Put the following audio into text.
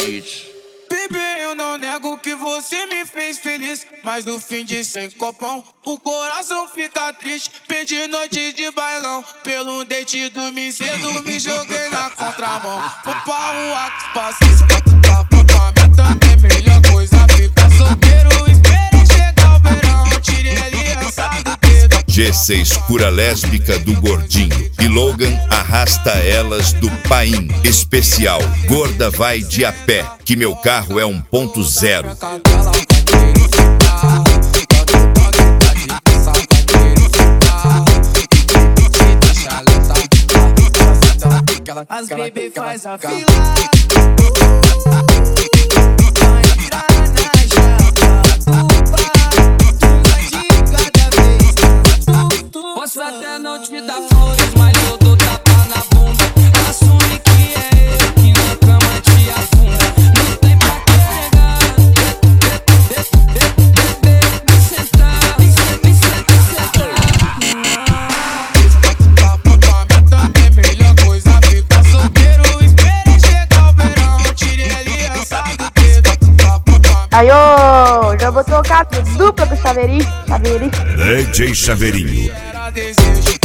beat. Bebê, eu não nego que você me fez feliz, mas no fim de 100 copão o coração fica triste. Perdi noite de bailão, pelo date dormi cedo, me joguei na contramão. Vou pra rua que passei, se pra apontamento também. Melhor coisa ficar solteiro, esperei chegar o verão, tirei aliança do dedo. G6 cura lésbica do gordinho e Logan arrasta elas do Paim. Especial, gorda vai de a pé, que meu carro é 1.0. As bebê faz a fila. Posso até não te dar flores, mas eu dou tapa na bunda. Assume que é eu que na cama te afunda. Não tem pra carregar. Me sentar, me sentar. Também melhor coisa ficar solteiro, esperei chegar o verão, tirei aliança do dedo. Aí, ô, já vou tocar dupla pro Chaveirinho. DJ Chaveirinho. Era desejo.